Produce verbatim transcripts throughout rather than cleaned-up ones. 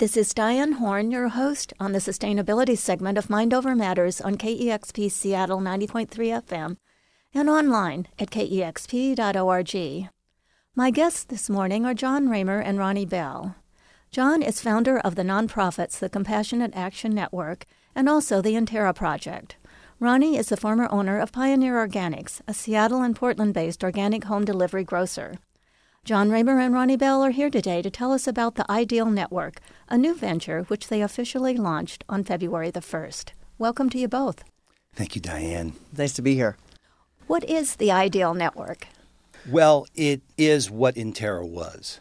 This is Diane Horn, your host on the sustainability segment of Mind Over Matters on K E X P Seattle ninety point three F M and online at K E X P dot org. My guests this morning are John Raymer and Ronnie Bell. John is founder of the nonprofits the Compassionate Action Network and also the Interra Project. Ronnie is the former owner of Pioneer Organics, a Seattle and Portland-based organic home delivery grocer. John Raymer and Ronnie Bell are here today to tell us about the Ideal Network, a new venture which they officially launched on February the first. Welcome to you both. Thank you, Diane. Nice to be here. What is the Ideal Network? Well, it is what Interra was.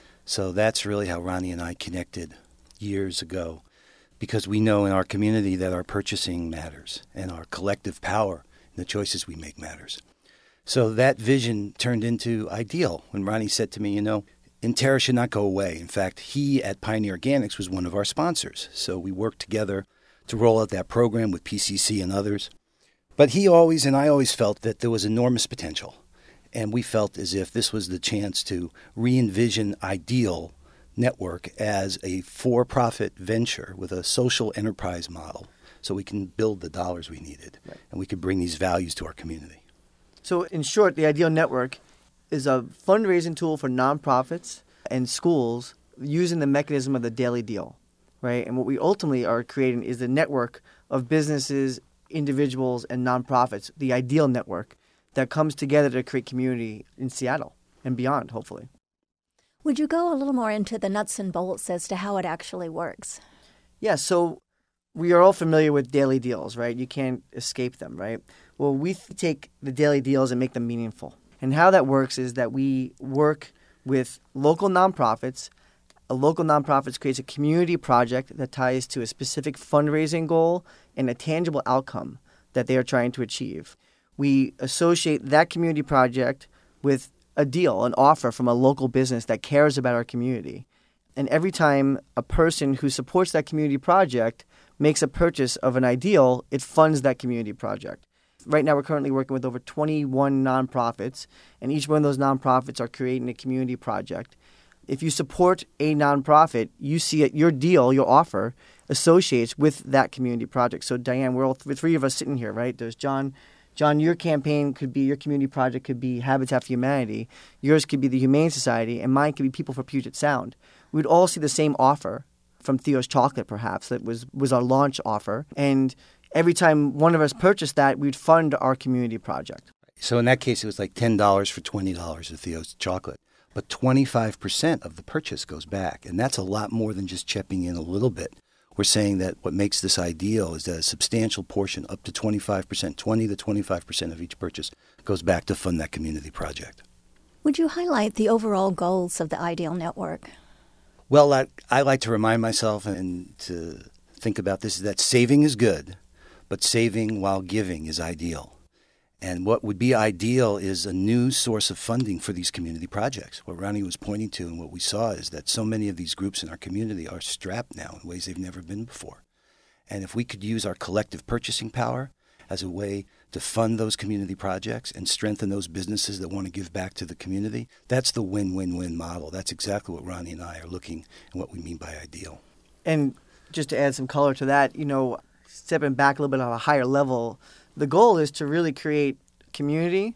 So that's really how Ronnie and I connected years ago, because we know in our community that our purchasing matters and our collective power in the choices we make matters. So that vision turned into Ideal when Ronnie said to me, you know, Interra should not go away. In fact, he at Pioneer Organics was one of our sponsors. So we worked together to roll out that program with P C C and others. But he always, and I always felt that there was enormous potential. And we felt as if this was the chance to re-envision Ideal Network as a for-profit venture with a social enterprise model so we can build the dollars we needed. Right. And we could bring these values to our community. So in short, the Ideal Network is a fundraising tool for nonprofits and schools using the mechanism of the daily deal, right? And what we ultimately are creating is the network of businesses, individuals, and nonprofits, the Ideal Network, that comes together to create community in Seattle and beyond, hopefully. Would you go a little more into the nuts and bolts as to how it actually works? Yeah, so we are all familiar with daily deals, right? You can't escape them, right? Well, we th- take the daily deals and make them meaningful. And how that works is that we work with local nonprofits. A local nonprofit creates a community project that ties to a specific fundraising goal and a tangible outcome that they are trying to achieve. We associate that community project with a deal, an offer from a local business that cares about our community. And every time a person who supports that community project makes a purchase of an Ideal, it funds that community project. Right now, we're currently working with over twenty-one nonprofits, and each one of those nonprofits are creating a community project. If you support a nonprofit, you see it, your deal, your offer, associates with that community project. So, Diane, we're all th- three of us sitting here, right? There's John. John, your campaign could be, your community project could be Habitat for Humanity. Yours could be the Humane Society, and mine could be People for Puget Sound. We'd all see the same offer from Theo's Chocolate, perhaps, that was, was our launch offer. And every time one of us purchased that, we'd fund our community project. So in that case, it was like ten dollars for twenty dollars of Theo's Chocolate. But twenty-five percent of the purchase goes back. And that's a lot more than just chipping in a little bit. We're saying that what makes this ideal is that a substantial portion, up to twenty-five percent, twenty to twenty-five percent of each purchase goes back to fund that community project. Would you highlight the overall goals of the Ideal Network? Well, I, I like to remind myself and to think about this, is that saving is good, but saving while giving is ideal. And what would be ideal is a new source of funding for these community projects. What Ronnie was pointing to and what we saw is that so many of these groups in our community are strapped now in ways they've never been before. And if we could use our collective purchasing power as a way to fund those community projects and strengthen those businesses that want to give back to the community, that's the win-win-win model. That's exactly what Ronnie and I are looking and what we mean by ideal. And just to add some color to that, you know, stepping back a little bit on a higher level, the goal is to really create community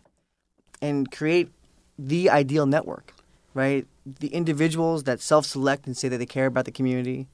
and create the ideal network, right? The individuals that self-select and say that they care about the community,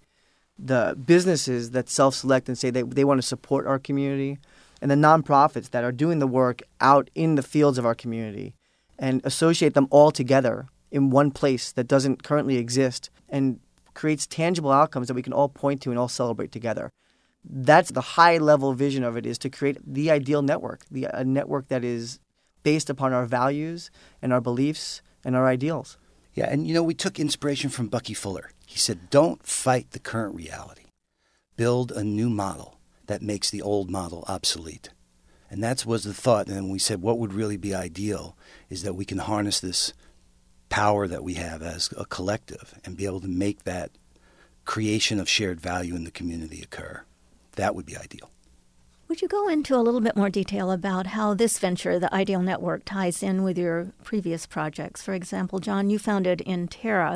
the businesses that self-select and say they, they want to support our community, and the nonprofits that are doing the work out in the fields of our community, and associate them all together in one place that doesn't currently exist and creates tangible outcomes that we can all point to and all celebrate together. That's the high-level vision of it, is to create the ideal network, the a network that is based upon our values and our beliefs and our ideals. Yeah, and you know, we took inspiration from Bucky Fuller. He said, don't fight the current reality. Build a new model that makes the old model obsolete. And that was the thought. And we said what would really be ideal is that we can harness this power that we have as a collective and be able to make that creation of shared value in the community occur. That would be ideal. Would you go into a little bit more detail about how this venture, the Ideal Network, ties in with your previous projects? For example, John, you founded Interra,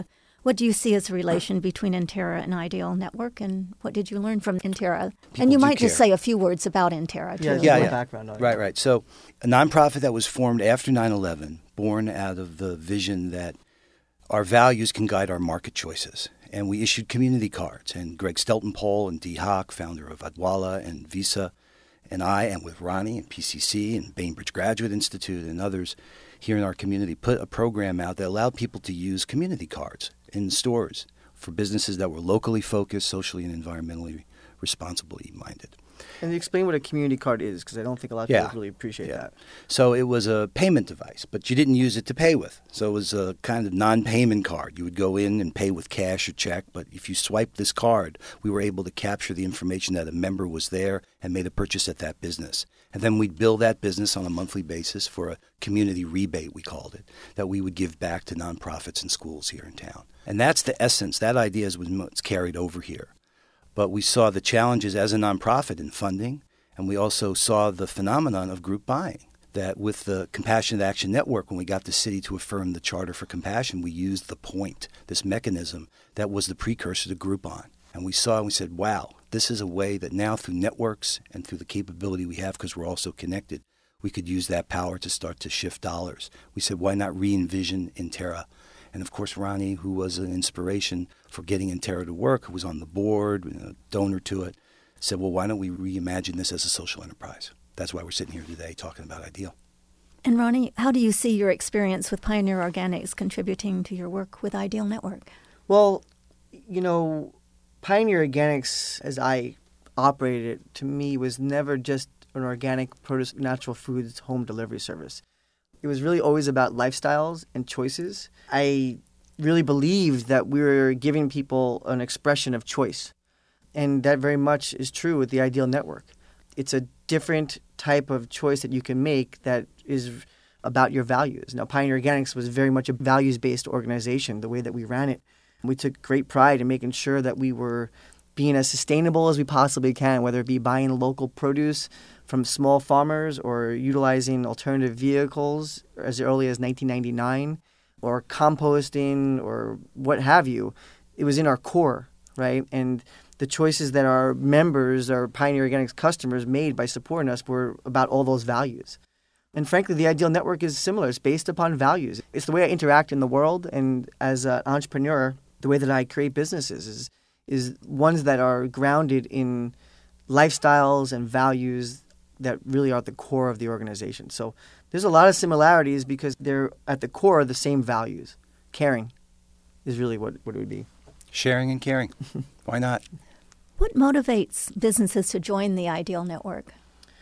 What do you see as a relation between Intera and Ideal Network, and what did you learn from Intera? People And you do might just care. say a few words about Intera, too. Yeah, Yeah, yeah. yeah. Background on it. Right, right. So a nonprofit that was formed after nine eleven, born out of the vision that our values can guide our market choices. And we issued community cards. And Greg Steltenpole and Dee Hock, founder of Adwala and Visa, and I, and with Ronnie and P C C and Bainbridge Graduate Institute and others here in our community, put a program out that allowed people to use community cards in stores for businesses that were locally focused, socially and environmentally responsibly minded. And you explain what a community card is, because I don't think a lot of Yeah. people really appreciate Yeah. that. So it was a payment device, but you didn't use it to pay with. So it was a kind of non-payment card. You would go in and pay with cash or check, but if you swiped this card, we were able to capture the information that a member was there and made a purchase at that business. And then we'd bill that business on a monthly basis for a community rebate, we called it, that we would give back to nonprofits and schools here in town. And that's the essence. That idea is what's carried over here. But we saw the challenges as a nonprofit in funding, and we also saw the phenomenon of group buying, that with the Compassionate Action Network, when we got the city to affirm the Charter for Compassion, we used the point, this mechanism that was the precursor to Groupon. And we saw and we said, wow, this is a way that now through networks and through the capability we have, because we're also connected, we could use that power to start to shift dollars. We said, why not re-envision Intera? And of course, Ronnie, who was an inspiration for getting Intera to work, who was on the board, a donor to it, said, well, why don't we reimagine this as a social enterprise? That's why we're sitting here today talking about Ideal. And Ronnie, how do you see your experience with Pioneer Organics contributing to your work with Ideal Network? Well, you know, Pioneer Organics, as I operated it, to me was never just an organic produce, natural foods home delivery service. It was really always about lifestyles and choices. I really believed that we were giving people an expression of choice. And that very much is true with the Ideal Network. It's a different type of choice that you can make that is about your values. Now, Pioneer Organics was very much a values-based organization, the way that we ran it. We took great pride in making sure that we were being as sustainable as we possibly can, whether it be buying local produce from small farmers or utilizing alternative vehicles as early as nineteen ninety-nine, or composting or what have you. It was in our core, right? And the choices that our members, our Pioneer Organics customers made by supporting us were about all those values. And frankly, the Ideal Network is similar. It's based upon values. It's the way I interact in the world. And as an entrepreneur, the way that I create businesses is, is ones that are grounded in lifestyles and values that really are at the core of the organization. So there's a lot of similarities because they're at the core of the same values. Caring is really what, what it would be. Sharing and caring. Why not? What motivates businesses to join the Ideal Network?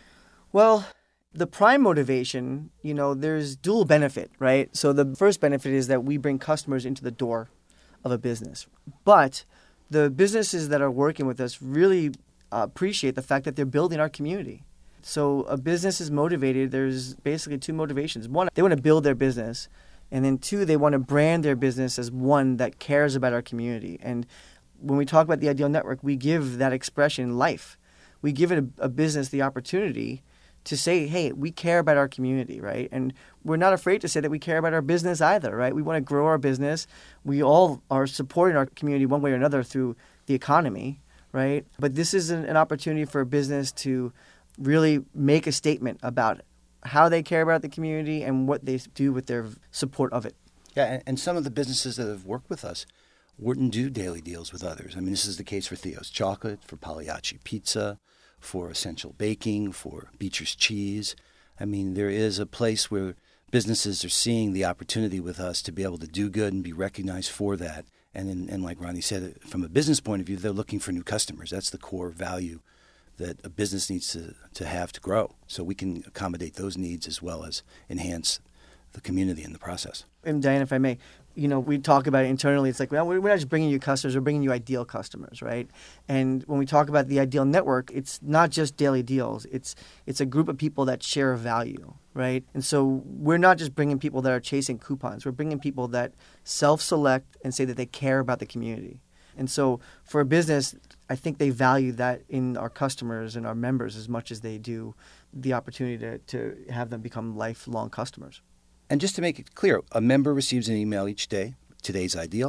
Well, the prime motivation, you know, there's dual benefit, right? So the first benefit is that we bring customers into the door of a business. But the businesses that are working with us really uh, appreciate the fact that they're building our community. So a business is motivated. There's basically two motivations. One, they want to build their business. And then two, they want to brand their business as one that cares about our community. And when we talk about the Ideal Network, we give that expression life. We give it a, a business the opportunity to say, hey, we care about our community, right? And we're not afraid to say that we care about our business either, right? We want to grow our business. We all are supporting our community one way or another through the economy, right? But this is an, an opportunity for a business to really make a statement about how they care about the community and what they do with their support of it. Yeah, and, and some of the businesses that have worked with us wouldn't do daily deals with others. I mean, this is the case for Theo's Chocolate, for Pagliacci Pizza, for Essential Baking, for Beecher's Cheese. I mean, there is a place where businesses are seeing the opportunity with us to be able to do good and be recognized for that. And, in, and like Ronnie said, from a business point of view, they're looking for new customers. That's the core value that a business needs to, to have to grow. So we can accommodate those needs as well as enhance the community in the process. And Diane, if I may, you know, we talk about it internally. It's like, well, we're not just bringing you customers, we're bringing you ideal customers, right? And when we talk about the Ideal Network, it's not just daily deals. It's it's a group of people that share a value, right? And so we're not just bringing people that are chasing coupons. We're bringing people that self-select and say that they care about the community. And so for a business, I think they value that in our customers and our members as much as they do the opportunity to, to have them become lifelong customers. And just to make it clear, a member receives an email each day. Today's Ideal.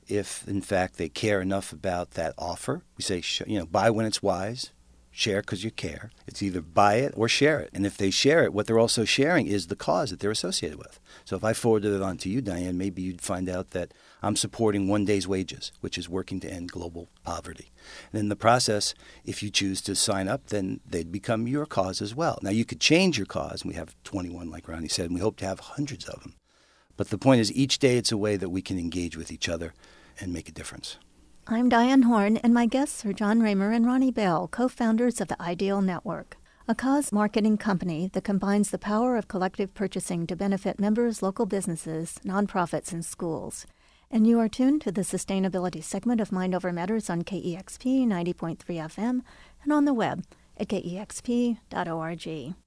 if, in fact, they care enough about that offer. We say, you know, buy when it's wise, share because you care. It's either buy it or share it. And if they share it, what they're also sharing is the cause that they're associated with. So if I forwarded it on to you, Diane, maybe you'd find out that I'm supporting one day's wages, which is working to end global poverty. And in the process, if you choose to sign up, then they'd become your cause as well. Now, you could change your cause, and we have twenty-one, like Ronnie said, and we hope to have hundreds of them. But the point is, each day it's a way that we can engage with each other and make a difference. I'm Diane Horn, and my guests are John Raymer and Ronnie Bell, co-founders of the Ideal Network, a cause marketing company that combines the power of collective purchasing to benefit members, local businesses, nonprofits, and schools. And you are tuned to the sustainability segment of Mind Over Matters on K E X P ninety point three F M and on the web at K E X P dot org.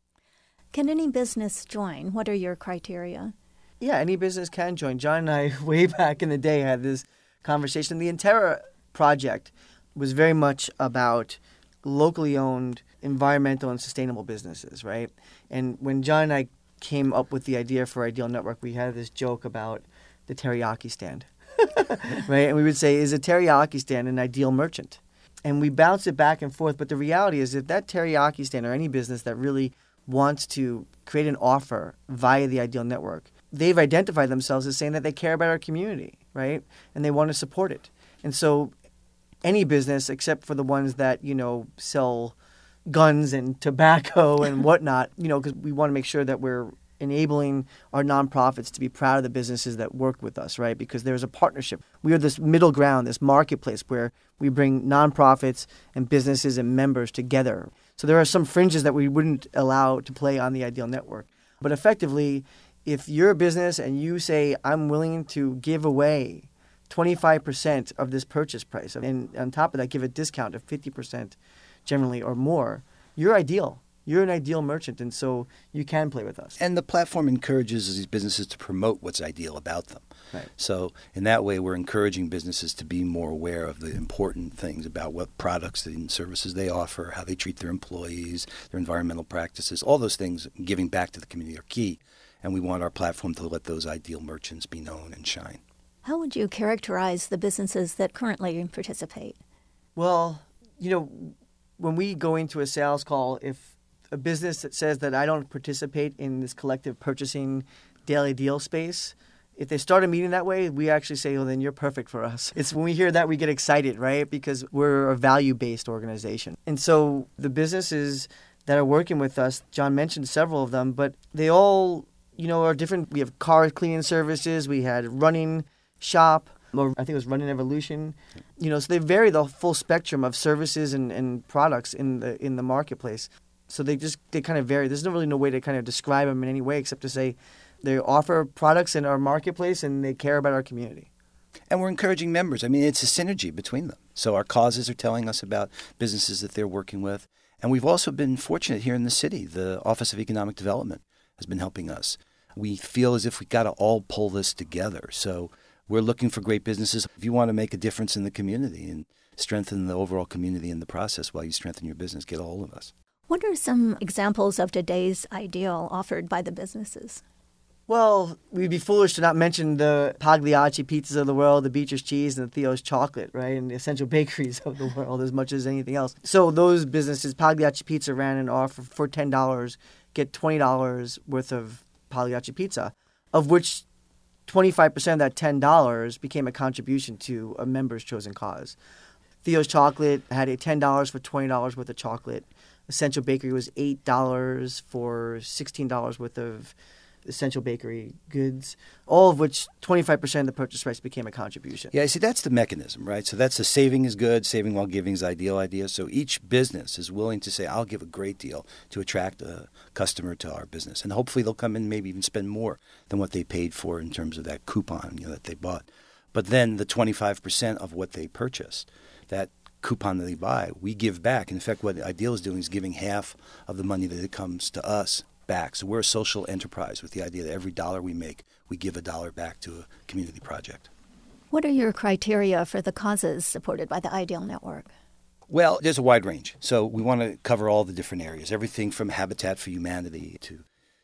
Can any business join? What are your criteria? Yeah, any business can join. John and I, way back in the day, had this conversation. The Intera project was very much about locally owned environmental and sustainable businesses, right? And when John and I came up with the idea for Ideal Network, we had this joke about the teriyaki stand, right? And we would say, is a teriyaki stand an ideal merchant? And we bounced it back and forth. But the reality is that that teriyaki stand or any business that really wants to create an offer via the Ideal Network, they've identified themselves as saying that they care about our community, right? And they want to support it. And so any business, except for the ones that, you know, sell guns and tobacco and whatnot, you know, because we want to make sure that we're enabling our nonprofits to be proud of the businesses that work with us, right? Because there's a partnership. We are this middle ground, this marketplace where we bring nonprofits and businesses and members together. So there are some fringes that we wouldn't allow to play on the Ideal Network. But effectively, if you're a business and you say, I'm willing to give away twenty-five percent of this purchase price, and on top of that, give a discount of fifty percent generally or more, you're ideal. You're an ideal merchant, and so you can play with us. And the platform encourages these businesses to promote what's ideal about them. Right. So in that way, we're encouraging businesses to be more aware of the important things about what products and services they offer, how they treat their employees, their environmental practices. All those things, giving back to the community, are key. And we want our platform to let those ideal merchants be known and shine. How would you characterize the businesses that currently participate? Well, you know, when we go into a sales call, if a business that says that I don't participate in this collective purchasing daily deal space, if they start a meeting that way, we actually say, well, then you're perfect for us. It's when we hear that we get excited, right? Because we're a value-based organization. And so the businesses that are working with us, John mentioned several of them, but they all, you know, are different. We have car cleaning services. We had running shop, or I think it was Running Evolution. You know, so they vary the full spectrum of services and, and products in the in the marketplace. So they just they kind of vary. There's no really no way to kind of describe them in any way except to say they offer products in our marketplace and they care about our community. And we're encouraging members. I mean, it's a synergy between them. So our causes are telling us about businesses that they're working with. And we've also been fortunate here in the city. The Office of Economic Development has been helping us. We feel as if we've got to all pull this together. So we're looking for great businesses. If you want to make a difference in the community and strengthen the overall community in the process while you strengthen your business, get a hold of us. What are some examples of today's ideal offered by the businesses? Well, we'd be foolish to not mention the Pagliacci pizzas of the world, the Beecher's cheese, and the Theo's chocolate, right? And the essential bakeries of the world as much as anything else. So those businesses, Pagliacci Pizza ran an offer for ten dollars, get twenty dollars worth of Pagliacci pizza, of which twenty-five percent of that ten dollars became a contribution to a member's chosen cause. Theo's chocolate had a ten dollars for twenty dollars worth of chocolate. Essential Bakery was eight dollars for sixteen dollars worth of essential bakery goods, all of which twenty-five percent of the purchase price became a contribution. Yeah, see, that's the mechanism, right? So that's the saving is good, saving while giving is ideal idea. So each business is willing to say, I'll give a great deal to attract a customer to our business. And hopefully they'll come in and maybe even spend more than what they paid for in terms of that coupon, you know, that they bought. But then the twenty-five percent of what they purchased, that coupon that they buy, we give back. And in fact, what Ideal is doing is giving half of the money that it comes to us back. So we're a social enterprise with the idea that every dollar we make, we give a dollar back to a community project. What are your criteria for the causes supported by the Ideal Network? Well, there's a wide range. So we want to cover all the different areas, everything from Habitat for Humanity to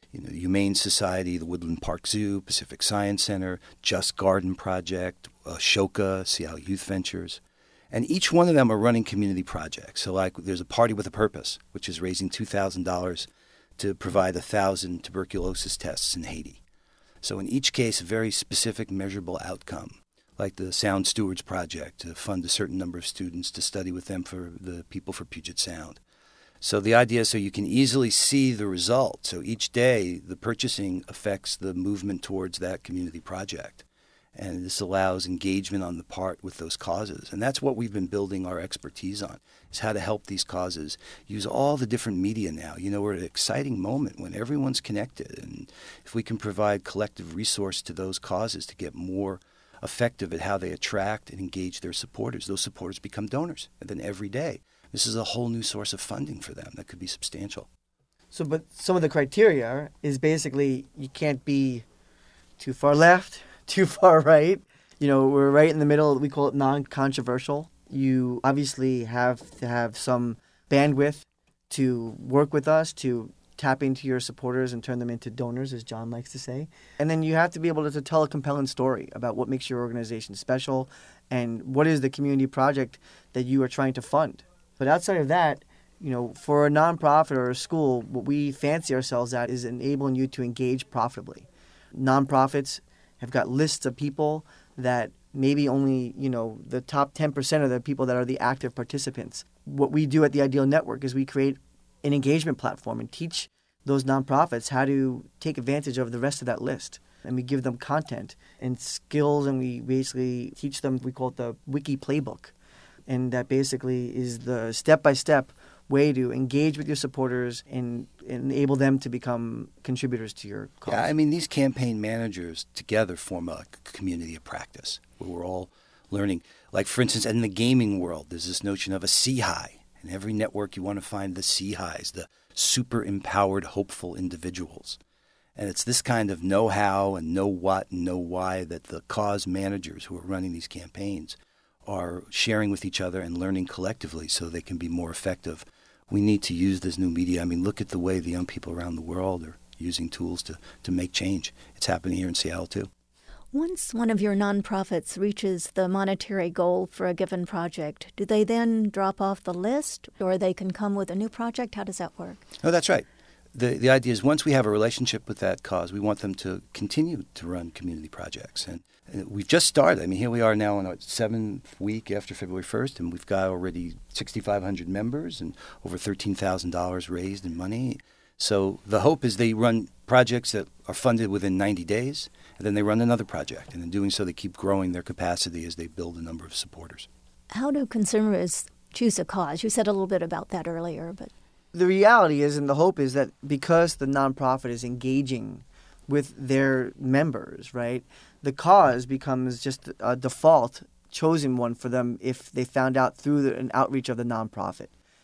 you know, Humane Society, the Woodland Park Zoo, Pacific Science Center, Just Garden Project, Ashoka, Seattle Youth Ventures. And each one of them are running community projects. So like there's a Party with a Purpose, which is raising two thousand dollars to provide one thousand tuberculosis tests in Haiti. So in each case, a very specific measurable outcome, like the Sound Stewards Project to fund a certain number of students to study with them for the people for Puget Sound. So the idea is so you can easily see the result. So each day, the purchasing affects the movement towards that community project. And this allows engagement on the part with those causes. And that's what we've been building our expertise on, is how to help these causes use all the different media now. You know, we're at an exciting moment when everyone's connected. And if we can provide collective resource to those causes to get more effective at how they attract and engage their supporters, those supporters become donors. And then every day, this is a whole new source of funding for them that could be substantial. So, but some of the criteria is basically you can't be too far left, too far right. You know, we're right in the middle. We call it non-controversial. You obviously have to have some bandwidth to work with us, to tap into your supporters and turn them into donors, as John likes to say. And then you have to be able to, to tell a compelling story about what makes your organization special and what is the community project that you are trying to fund. But outside of that, you know, for a nonprofit or a school, what we fancy ourselves at is enabling you to engage profitably. Nonprofits have got lists of people that maybe only, you know, the top ten percent of the people that are the active participants. What we do at the Ideal Network is we create an engagement platform and teach those nonprofits how to take advantage of the rest of that list. And we give them content and skills, and we basically teach them, we call it the Wiki Playbook. And that basically is the step-by-step way to engage with your supporters and enable them to become contributors to your cause. Yeah, I mean, these campaign managers together form a community of practice where we're all learning. Like, for instance, in the gaming world, there's this notion of a C-high. In every network, you want to find the C-highs, the super-empowered, hopeful individuals. And it's this kind of know-how and know-what and know-why that the cause managers who are running these campaigns are sharing with each other and learning collectively so they can be more effective. We need to use this new media. I mean, look at the way the young people around the world are using tools to, to make change. It's happening here in Seattle, too. Once one of your nonprofits reaches the monetary goal for a given project, do they then drop off the list, or they can come with a new project? How does that work? Oh, that's right. The the idea is once we have a relationship with that cause, we want them to continue to run community projects. And, and we've just started. I mean, here we are now in our seventh week after February first, and we've got already sixty-five hundred members and over thirteen thousand dollars raised in money. So the hope is they run projects that are funded within ninety days, and then they run another project. And in doing so, they keep growing their capacity as they build a number of supporters. How do consumers choose a cause? You said a little bit about that earlier, but... The reality is, and the hope is that because the nonprofit is engaging with their members, right, the cause becomes just a default chosen one for them if they found out through the, an outreach of the nonprofit.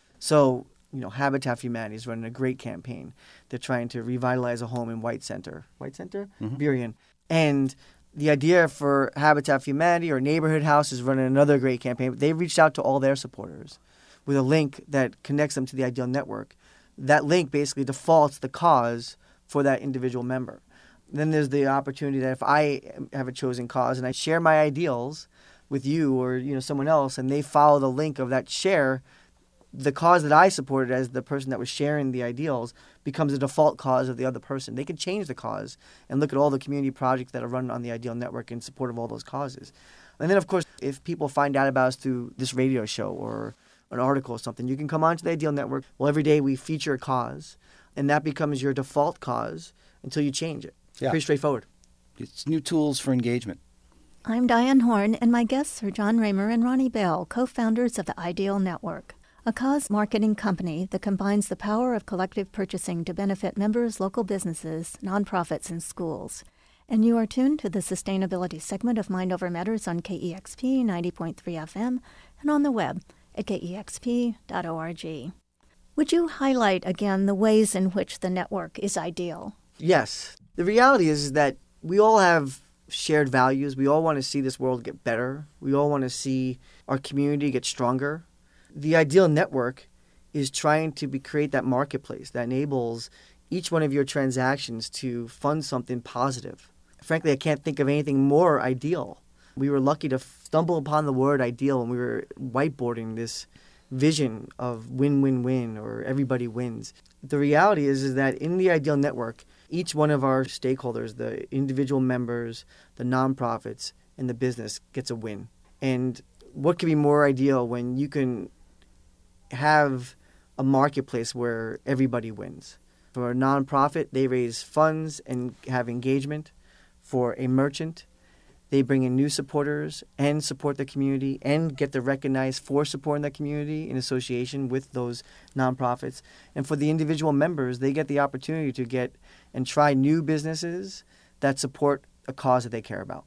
So, you know, Habitat for Humanity is running a great campaign. They're trying to revitalize a home in White Center. White Center? Mm-hmm. Burien. And the idea for Habitat for Humanity or Neighborhood House is running another great campaign. They reached out to all their supporters with a link that connects them to the Ideal Network. That link basically defaults the cause for that individual member. Then there's the opportunity that if I have a chosen cause and I share my ideals with you or, you know, someone else, and they follow the link of that share, the cause that I supported as the person that was sharing the ideals becomes a default cause of the other person. They could change the cause and look at all the community projects that are run on the Ideal Network in support of all those causes. And then, of course, if people find out about us through this radio show or an article or something, you can come onto the Ideal Network. Well, every day we feature a cause, and that becomes your default cause until you change it. Yeah. Pretty straightforward. It's new tools for engagement. I'm Diane Horn, and my guests are John Raymer and Ronnie Bell, co-founders of the Ideal Network, a cause marketing company that combines the power of collective purchasing to benefit members, local businesses, nonprofits, and schools. And you are tuned to the sustainability segment of Mind Over Matters on K E X P ninety point three F M and on the web at K E X P dot org. Would you highlight again the ways in which the network is ideal? Yes. The reality is that we all have shared values. We all want to see this world get better. We all want to see our community get stronger. The Ideal Network is trying to be, create that marketplace that enables each one of your transactions to fund something positive. Frankly, I can't think of anything more ideal. We were lucky to stumble upon the word ideal when we were whiteboarding this vision of win-win-win or everybody wins. The reality is, is that in the Ideal Network, each one of our stakeholders, the individual members, the nonprofits, and the business gets a win. And what could be more ideal when you can have a marketplace where everybody wins? For a nonprofit, they raise funds and have engagement. For a merchant, they bring in new supporters and support the community and get to recognize for supporting the community in association with those nonprofits. And for the individual members, they get the opportunity to get and try new businesses that support a cause that they care about.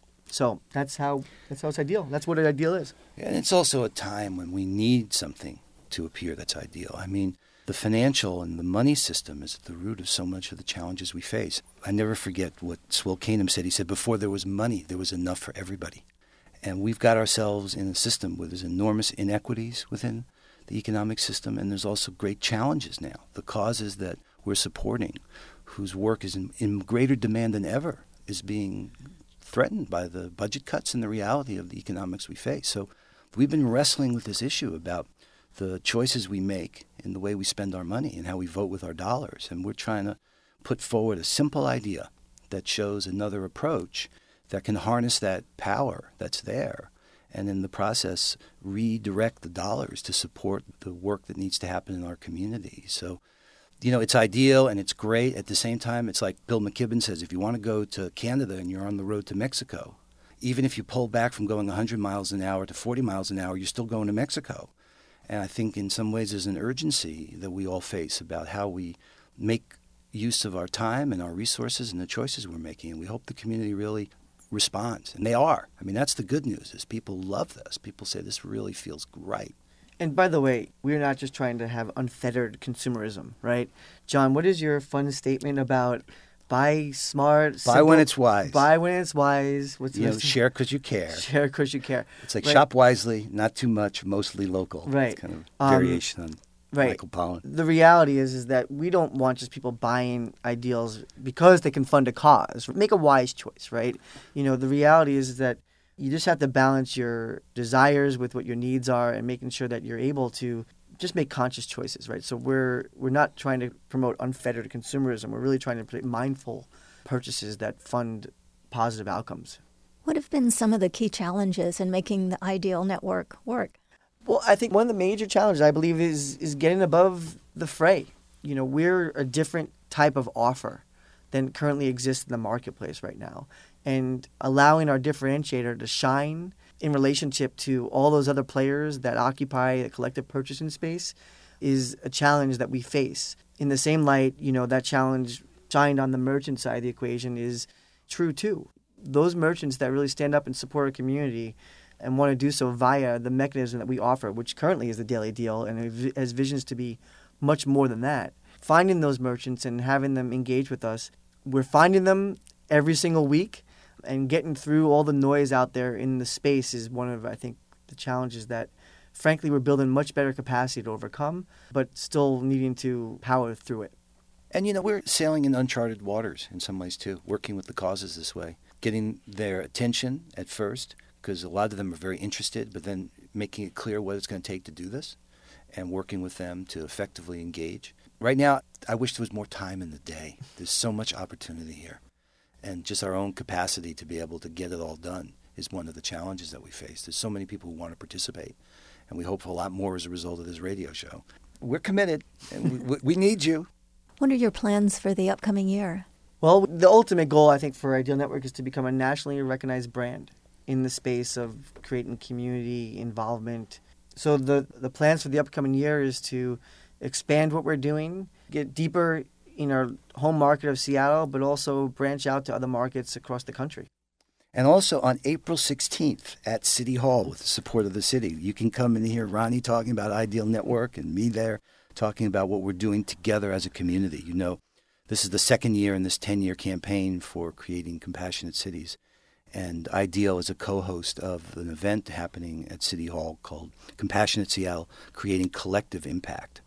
So that's how that's how it's ideal. That's what an ideal is. And it's also a time when we need something to appear that's ideal. I mean, the financial and the money system is at the root of so much of the challenges we face. I never forget what Swill Canum said. He said, before there was money, there was enough for everybody. And we've got ourselves in a system where there's enormous inequities within the economic system, and there's also great challenges now. The causes that we're supporting, whose work is in, in greater demand than ever, is being threatened by the budget cuts and the reality of the economics we face. So we've been wrestling with this issue about the choices we make in the way we spend our money and how we vote with our dollars. And we're trying to put forward a simple idea that shows another approach that can harness that power that's there and in the process redirect the dollars to support the work that needs to happen in our community. So, you know, it's ideal and it's great. At the same time, it's like Bill McKibben says, if you want to go to Canada and you're on the road to Mexico, even if you pull back from going one hundred miles an hour to forty miles an hour, you're still going to Mexico. And I think in some ways there's an urgency that we all face about how we make use of our time and our resources and the choices we're making. And we hope the community really responds. And they are. I mean, that's the good news is people love this. People say this really feels right. And by the way, we're not just trying to have unfettered consumerism, right? John, what is your fun statement about buy smart, simple, buy when it's wise. Buy when it's wise. What's you know, share because you care. Share because you care. It's like right. Shop wisely, not too much, mostly local. Right. It's kind of Um, variation on right. Michael Pollan. The reality is is that we don't want just people buying ideals because they can fund a cause. Make a wise choice, right? You know, the reality is that you just have to balance your desires with what your needs are and making sure that you're able to just make conscious choices, right? So we're we're not trying to promote unfettered consumerism. We're really trying to create mindful purchases that fund positive outcomes. What have been some of the key challenges in making the Ideal Network work? Well, I think one of the major challenges, I believe, is is getting above the fray. You know, we're a different type of offer than currently exists in the marketplace right now. And allowing our differentiator to shine in relationship to all those other players that occupy the collective purchasing space is a challenge that we face. In the same light, you know, that challenge shined on the merchant side of the equation is true too. Those merchants that really stand up and support our community and want to do so via the mechanism that we offer, which currently is the Daily Deal and has visions to be much more than that. Finding those merchants and having them engage with us, we're finding them every single week. And getting through all the noise out there in the space is one of, I think, the challenges that, frankly, we're building much better capacity to overcome, but still needing to power through it. And, you know, we're sailing in uncharted waters in some ways, too, working with the causes this way, getting their attention at first, because a lot of them are very interested, but then making it clear what it's going to take to do this and working with them to effectively engage. Right now, I wish there was more time in the day. There's so much opportunity here. And just our own capacity to be able to get it all done is one of the challenges that we face. There's so many people who want to participate, and we hope for a lot more as a result of this radio show. We're committed, and we, we need you. What are your plans for the upcoming year? Well, the ultimate goal, I think, for Ideal Network is to become a nationally recognized brand in the space of creating community involvement. So the, the plans for the upcoming year is to expand what we're doing, get deeper in our home market of Seattle, but also branch out to other markets across the country. And also on April sixteenth at City Hall with the support of the city, you can come and hear Ronnie talking about Ideal Network and me there talking about what we're doing together as a community. You know, this is the second year in this ten-year campaign for creating compassionate cities. And Ideal is a co-host of an event happening at City Hall called Compassionate Seattle, Creating Collective Impact.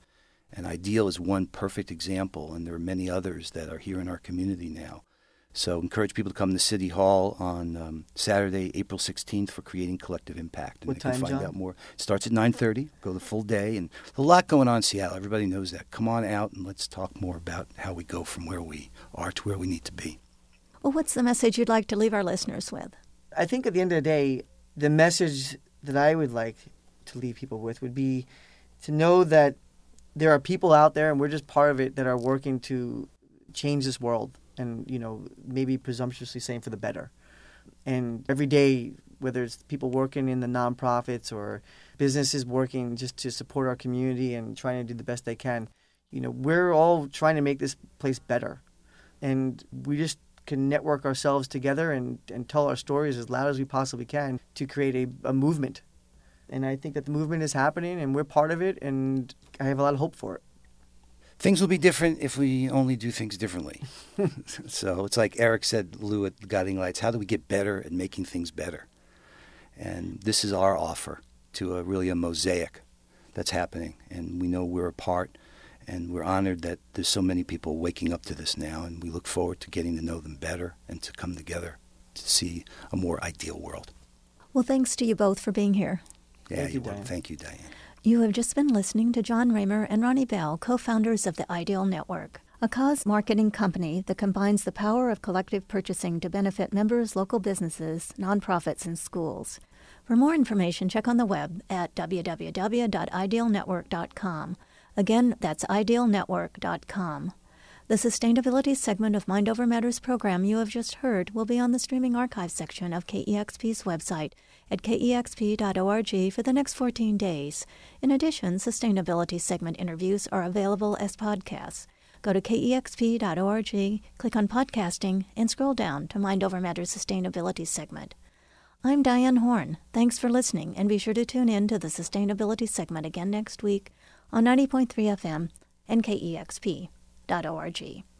And IDEAL is one perfect example, and there are many others that are here in our community now. So encourage people to come to City Hall on um, Saturday, April sixteenth for Creating Collective Impact. And What they can time, find John? out more. It starts at nine thirty, go the full day, and a lot going on in Seattle. Everybody knows that. Come on out and let's talk more about how we go from where we are to where we need to be. Well, what's the message you'd like to leave our listeners with? I think at the end of the day, the message that I would like to leave people with would be to know that there are people out there, and we're just part of it, that are working to change this world. And, you know, maybe presumptuously saying for the better. And every day, whether it's people working in the nonprofits or businesses working just to support our community and trying to do the best they can, you know, we're all trying to make this place better. And we just can network ourselves together and, and tell our stories as loud as we possibly can to create a, a movement. And I think that the movement is happening, and we're part of it, and I have a lot of hope for it. Things will be different if we only do things differently. So it's like Eric said, Lou, at the Guiding Lights, how do we get better at making things better? And this is our offer to a really a mosaic that's happening. And we know we're a part, and we're honored that there's so many people waking up to this now, and we look forward to getting to know them better and to come together to see a more ideal world. Well, thanks to you both for being here. Yeah, Thank you, you're welcome. Diane. Thank you, Diane. You have just been listening to John Raymer and Ronnie Bell, co-founders of the Ideal Network, a cause marketing company that combines the power of collective purchasing to benefit members, local businesses, nonprofits, and schools. For more information, check on the web at w w w dot ideal network dot com. Again, that's ideal network dot com. The sustainability segment of Mind Over Matters program you have just heard will be on the streaming archive section of K E X P's website at k e x p dot org for the next fourteen days. In addition, sustainability segment interviews are available as podcasts. Go to k e x p dot org, click on podcasting, and scroll down to Mind Over Matters sustainability segment. I'm Diane Horn. Thanks for listening, and be sure to tune in to the sustainability segment again next week on ninety point three F M and k e x p dot org.